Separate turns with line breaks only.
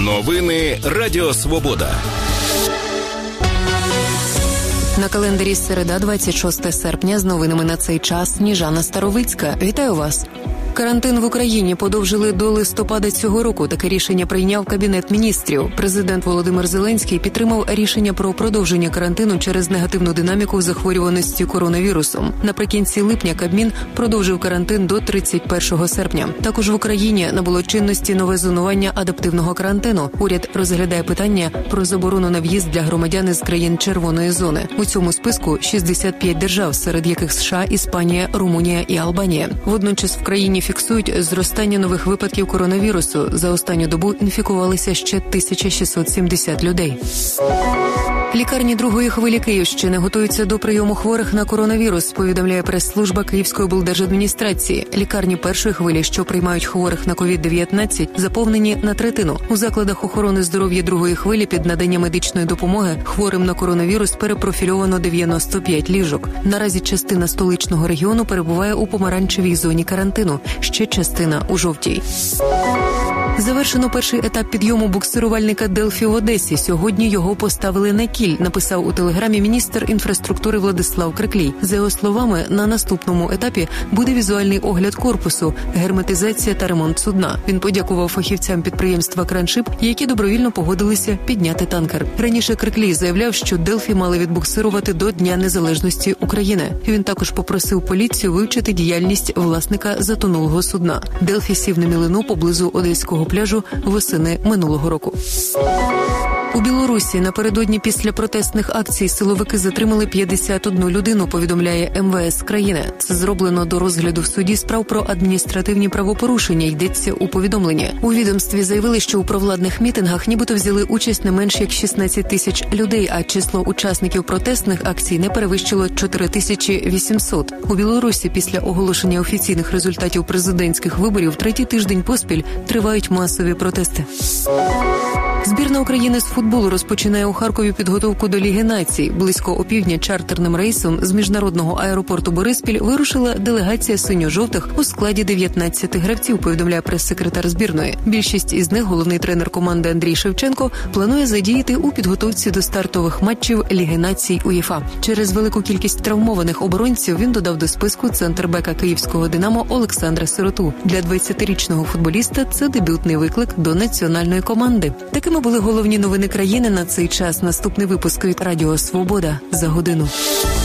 Новини Радіо Свобода.
На календарі середа, 26 серпня, з новинами на цей час Сніжана Старовицька. Вітаю вас! Карантин в Україні подовжили до листопада цього року. Таке рішення прийняв Кабінет міністрів. Президент Володимир Зеленський підтримав рішення про продовження карантину через негативну динаміку захворюваності коронавірусом. Наприкінці липня Кабмін продовжив карантин до 31 серпня. Також в Україні набуло чинності нове зонування адаптивного карантину. Уряд розглядає питання про заборону на в'їзд для громадян із країн червоної зони. У цьому списку 65 держав, серед яких США, Іспанія, Румунія і Албанія. Водночас в країні фіксують зростання нових випадків коронавірусу. За останню добу інфікувалися ще 1670 людей. Лікарні другої хвилі Київщини готуються до прийому хворих на коронавірус, повідомляє прес-служба Київської облдержадміністрації. Лікарні першої хвилі, що приймають хворих на COVID-19, заповнені на третину. У закладах охорони здоров'я другої хвилі під надання медичної допомоги хворим на коронавірус перепрофільовано 95 ліжок. Наразі частина столичного регіону перебуває у помаранчевій зоні карантину, ще частина у жовтій. Завершено перший етап підйому буксирувальника «Делфі» в Одесі. Сьогодні його поставили на кіль, написав у телеграмі міністр інфраструктури Владислав Криклій. За його словами, на наступному етапі буде візуальний огляд корпусу, герметизація та ремонт судна. Він подякував фахівцям підприємства «Краншип», які добровільно погодилися підняти танкер. Раніше Криклій заявляв, що «Делфі» мали відбуксирувати до Дня Незалежності України. Він також попросив поліцію вивчити діяльність власника затонулого судна. «Делфі» сів на мілину поблизу одеського пляжу восени минулого року. У Білорусі напередодні після протестних акцій силовики затримали 51 людину, повідомляє МВС країни. Це зроблено до розгляду в суді справ про адміністративні правопорушення, йдеться у повідомленні. У відомстві заявили, що у провладних мітингах нібито взяли участь не менш як 16 тисяч людей, а число учасників протестних акцій не перевищило 4800. У Білорусі після оголошення офіційних результатів президентських виборів третій тиждень поспіль тривають масові протести. Збірна України з футболу розпочинає у Харкові підготовку до Ліги націй. Близько опівдня чартерним рейсом з міжнародного аеропорту Бориспіль вирушила делегація синьо-жовтих у складі 19 гравців, повідомляє прес-секретар збірної. Більшість із них, головний тренер команди Андрій Шевченко, планує задіяти у підготовці до стартових матчів Ліги націй УЄФА. Через велику кількість травмованих оборонців він додав до списку центрбека київського «Динамо» Олександра Сироту. Для 20-річного футболіста це дебютний виклик до національної команди. Такими були головні новини країни на цей час. Наступний випуск від Радіо Свобода за годину.